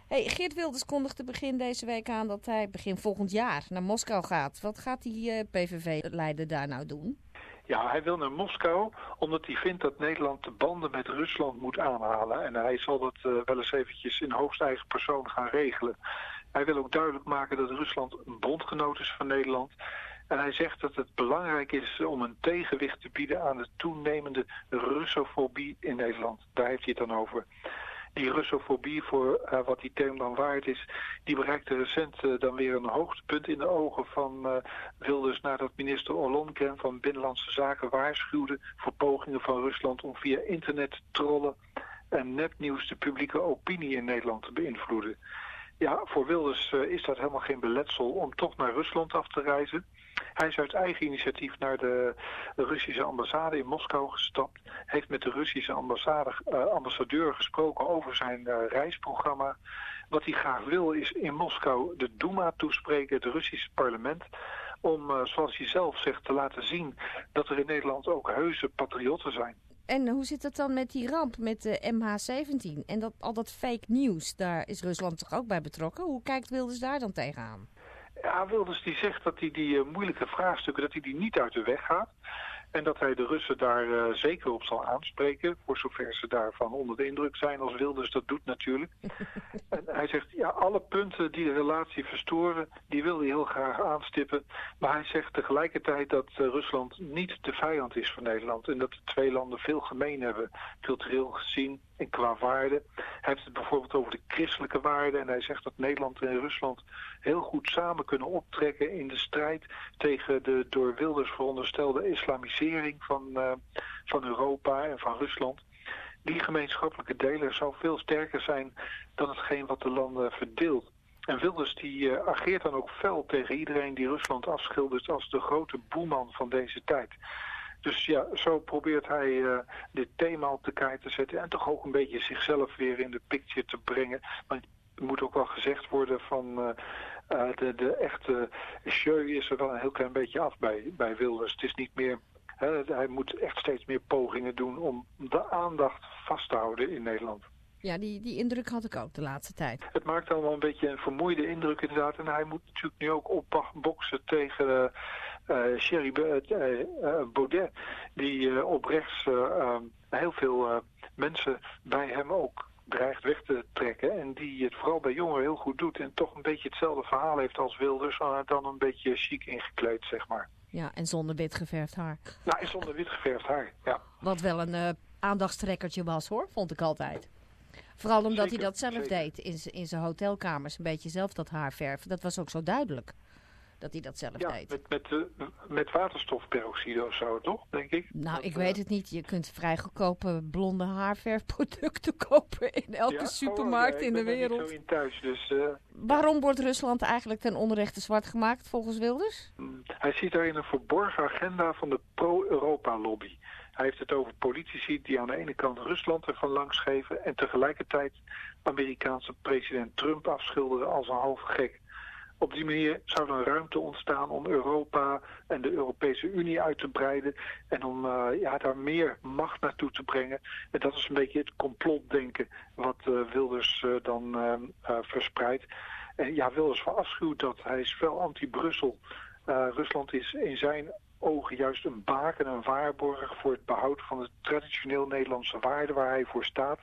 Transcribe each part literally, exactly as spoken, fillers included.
Hey, Geert Wilders kondigde begin deze week aan dat hij begin volgend jaar naar Moskou gaat. Wat gaat die uh, P V V-leider daar nou doen? Ja, hij wil naar Moskou omdat hij vindt dat Nederland de banden met Rusland moet aanhalen. En hij zal dat uh, wel eens eventjes in hoogst eigen persoon gaan regelen. Hij wil ook duidelijk maken dat Rusland een bondgenoot is van Nederland. En hij zegt dat het belangrijk is om een tegenwicht te bieden aan de toenemende Russofobie in Nederland. Daar heeft hij het dan over. Die Russofobie, voor uh, wat die term dan waard is, die bereikte recent uh, dan weer een hoogtepunt in de ogen van uh, Wilders nadat minister Ollongren van Binnenlandse Zaken waarschuwde voor pogingen van Rusland om via internet trollen en nepnieuws de publieke opinie in Nederland te beïnvloeden. Ja, voor Wilders uh, is dat helemaal geen beletsel om toch naar Rusland af te reizen. Hij is uit eigen initiatief naar de Russische ambassade in Moskou gestapt. Heeft met de Russische ambassade, uh, ambassadeur gesproken over zijn uh, reisprogramma. Wat hij graag wil is in Moskou de Duma toespreken, het Russische parlement. Om, uh, zoals hij zelf zegt, te laten zien dat er in Nederland ook heuse patriotten zijn. En hoe zit het dan met die ramp met de M H zeventien en dat, al dat fake nieuws? Daar is Rusland toch ook bij betrokken? Hoe kijkt Wilders daar dan tegenaan? Ja, Wilders die zegt dat hij die uh, moeilijke vraagstukken dat hij die niet uit de weg gaat. En dat hij de Russen daar uh, zeker op zal aanspreken. Voor zover ze daarvan onder de indruk zijn, als Wilders dat doet natuurlijk. En hij zegt, ja, alle punten die de relatie verstoren, die wil hij heel graag aanstippen. Maar hij zegt tegelijkertijd dat uh, Rusland niet de vijand is van Nederland. En dat de twee landen veel gemeen hebben, cultureel gezien en qua waarden. Hij heeft het bijvoorbeeld over de christelijke waarden. En hij zegt dat Nederland en Rusland heel goed samen kunnen optrekken in de strijd tegen de door Wilders veronderstelde islamisering van, uh, van Europa en van Rusland. Die gemeenschappelijke deler zou veel sterker zijn dan hetgeen wat de landen verdeelt. En Wilders die uh, ageert dan ook fel tegen iedereen die Rusland afschildert als de grote boeman van deze tijd. Dus ja, zo probeert hij uh, dit thema op de kaart te zetten en toch ook een beetje zichzelf weer in de picture te brengen. Maar het moet ook wel gezegd worden van uh, uh, de, de echte show is er wel een heel klein beetje af bij, bij Wilders. Het is niet meer, uh, hij moet echt steeds meer pogingen doen om de aandacht vast te houden in Nederland. Ja, die, die indruk had ik ook de laatste tijd. Het maakt allemaal een beetje een vermoeide indruk inderdaad. En hij moet natuurlijk nu ook opboksen tegen uh, uh, Thierry uh, uh, Baudet. Die uh, op rechts uh, uh, heel veel uh, mensen bij hem ook dreigt weg te trekken. En die het vooral bij jongeren heel goed doet. En toch een beetje hetzelfde verhaal heeft als Wilders. Uh, dan een beetje chic ingekleed, zeg maar. Ja, en zonder wit geverfd haar. Nou, en zonder wit geverfd haar, ja. Wat wel een uh, aandachtstrekkertje was hoor, vond ik altijd. Vooral omdat zeker, hij dat zelf zeker. deed in, z- in zijn hotelkamers. Een beetje zelf dat haar verven. Dat was ook zo duidelijk. Dat hij dat zelf ja, deed. Met, met, uh, met waterstofperoxide of zo, toch? Denk ik. Nou, dat, ik uh... weet het niet. Je kunt vrij goedkope blonde haarverfproducten kopen in elke ja? supermarkt oh, ja, in de wereld. Ik ben er niet zo in thuis, dus... Uh... Waarom wordt Rusland eigenlijk ten onrechte zwart gemaakt volgens Wilders? Hmm. Hij ziet daarin een verborgen agenda van de pro-Europa-lobby. Hij heeft het over politici die aan de ene kant Rusland ervan langs geven en tegelijkertijd Amerikaanse president Trump afschilderen als een half gek. Op die manier zou er ruimte ontstaan om Europa en de Europese Unie uit te breiden en om uh, ja, daar meer macht naartoe te brengen. En dat is een beetje het complotdenken wat uh, Wilders uh, dan uh, uh, verspreidt. En ja, Wilders verafschuwt dat. Hij is fel anti-Brussel. Uh, Rusland is in zijn ogen juist een baken, een waarborg voor het behoud van de traditioneel Nederlandse waarden waar hij voor staat.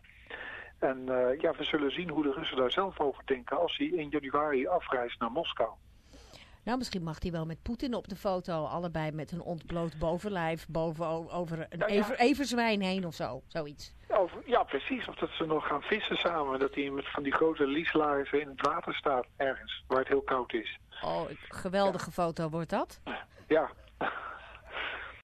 En uh, ja, we zullen zien hoe de Russen daar zelf over denken als hij in januari afreist naar Moskou. Nou, misschien mag hij wel met Poetin op de foto, allebei met een ontbloot bovenlijf boven over een ja, ja. Ever, everzwijn heen of zo, zoiets. Ja, of, ja, precies. Of dat ze nog gaan vissen samen, dat hij met van die grote lieslaarzen in het water staat ergens, waar het heel koud is. Oh, geweldige ja. foto wordt dat. Ja.